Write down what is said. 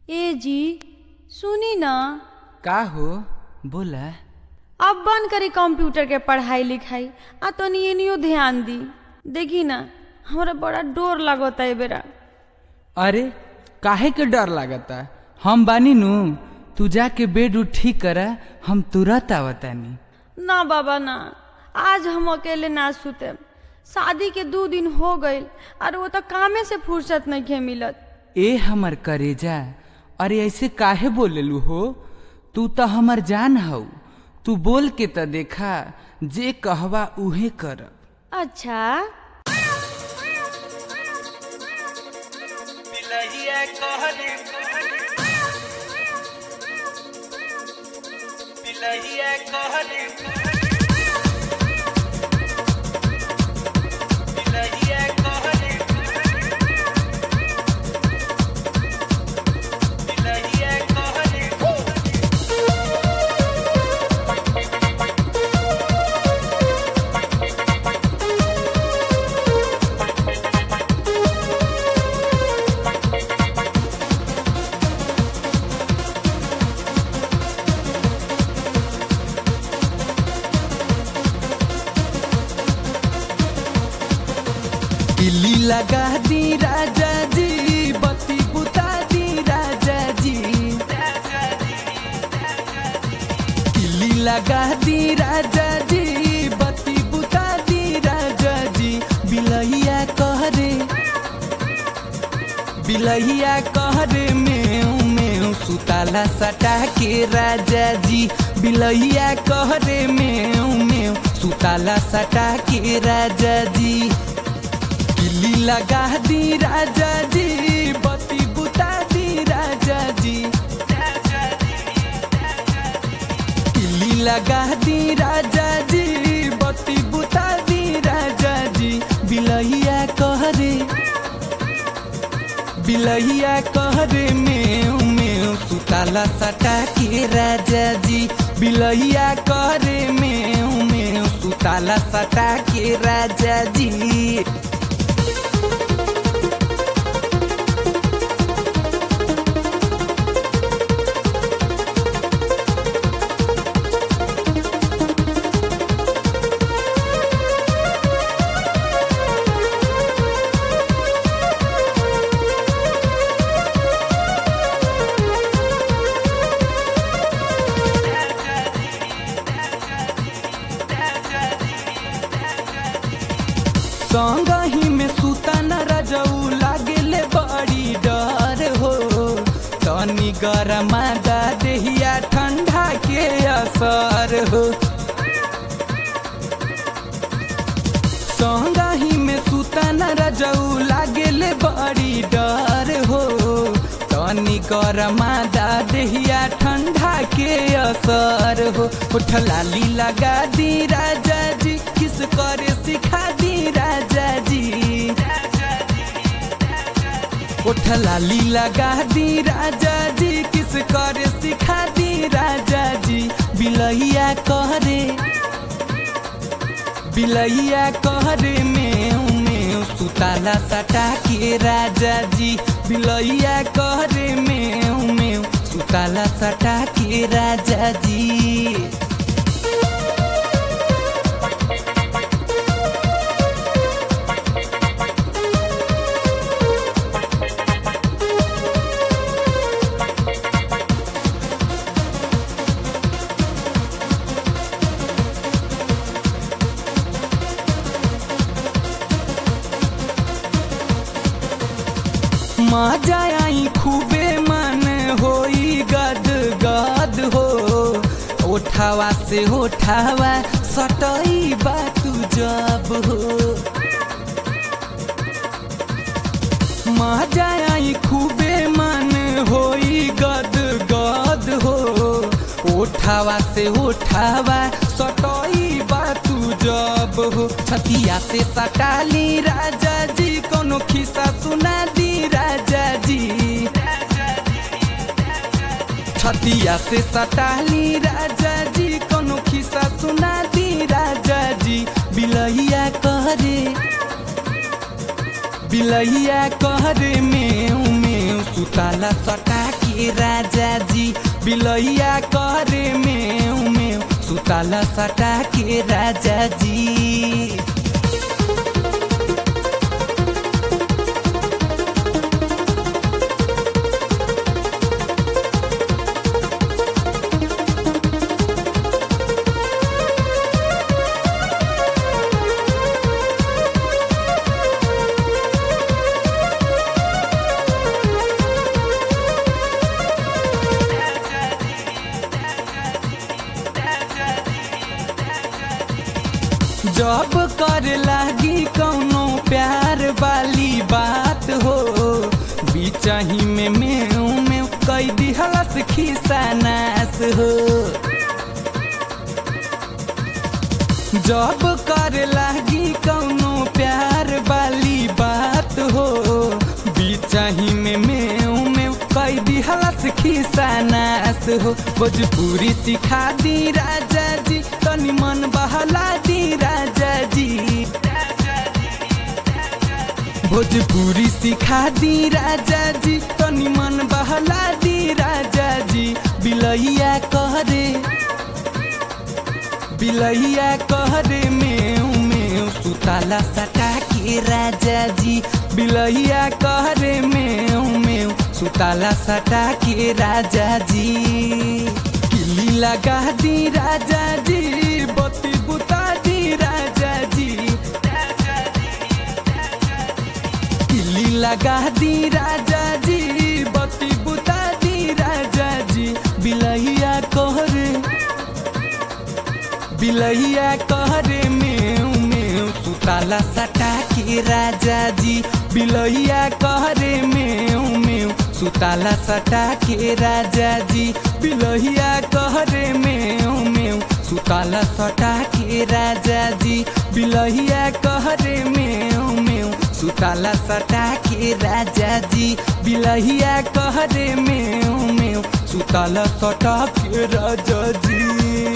ए जी सुनी ना। का हो बोला। अब बंद करी कंप्यूटर के पढ़ाई लिखाई आ तो नियो ध्यान दी। देखी ना हमरा बड़ा डर लगता है बेरा। अरे काहे के डर लागता, हम बानी नु। तू जाके बेड उठ ठीक करा, हम तुरंत आवतानी। ना बाबा ना, आज हम अकेले ना सुते। शादी के 2 दिन हो गए और वो तो कामे से फुर्सत नहीं के मिलत। ए हमर करेजा, अरे ऐसे काहे बोलेलू हो। तू तो हमर जान हऊ। तू बोल के तो देखा, जे कहवा उहे करब। अच्छा दिल्ली लगा दी राजा जी, बत्ती बुता दी राजा जी। दिल्ली लगा दी राजा जी, बत्ती बुता दी राजा जी। बिलहिया कहरे, बिलहिया कहरे में सुताला सटा के राजा जी। बिलहिया कहरे में सुताला सटा के राजा जी। दिल्ली लगा दी राजा जी, बत्ती बुता दी राजा जी। दिल्ली लगा दी राजा जी, बत्ती बुता दी राजा जी। बिलहिया कहरे, बिलहिया कहरे में सुताला सटा के राजा जी। बिलहिया कहरे में सुताला सटा के राजा जी। संगही में सुता न रजऊ, लागेले बड़ी डर हो। तनी गरमा दा देहिया, ठंडा के असर हो। संगही में सुता न रजऊ, लागेले बड़ी डर हो। तनी गरमा दा देहिया, ठंडा के असर हो। उठलाली लगा दी राजा जी, किस करे सिखा दी राजा जी। उठलाली लगा दी राजा जी, किस करे सिखा दी राजा जी। बिलहिया कहरे, बिलहिया कहरे में सुताला सटा के राजा जी। बिलहिया कहरे में सुताला सटा के राजा जी। मजा आई खूबे, मन होई गद गद हो। उठावा से उठावा सटई बात जब हो। मजा आई खूबे, मन होई गद गद हो। उठावा से उठावा सटई बात जब हो। छतिया से सटाली राजा जी, कोनो खिस्सा सुना दी राजा जी। छतिया से सटाली राजा जी, कोनो खिस्सा सुना दी राजा जी। बिलहिया कहरे, बिलहिया कहरे में सुताला सटा के के राजा जी बिलैया करे में सुताला सटा के राजा जी। जब कर लागी कौनो प्यार वाली बात हो बीचही में कई दिहलस खिसा नास हो। जब कर लागी कौनो प्यार वाली बात हो बीचही में कई दिहलस खिसा नास हो। भोजपुरी सिखा दी राजा जी तनी मन बहला दी राजा जी। भोजपुरी सिखा दी राजा जी तनी मन बहला दी राजा जी। बिलैया कहरे में सुताला सटा के राजा जी। बिलैया कहरे में सुताला सटा के राजा जी। किली लगा दी राजा जी बत्ती बुता दी राजा जी। किली लगा दी राजा जी बत्ती बुता दी राजा जी। बिलैया कहरे में सुताला सटा के राजा जी। बिलैया कहरे में सुताला सटा के राजा जी। बिलैया कहरे में सुताला सटा के राजा जी। बिलैया कहरे में सुताला सटा के राजा जी। बिलैया कहरे में सुताला सटा के राजा जी।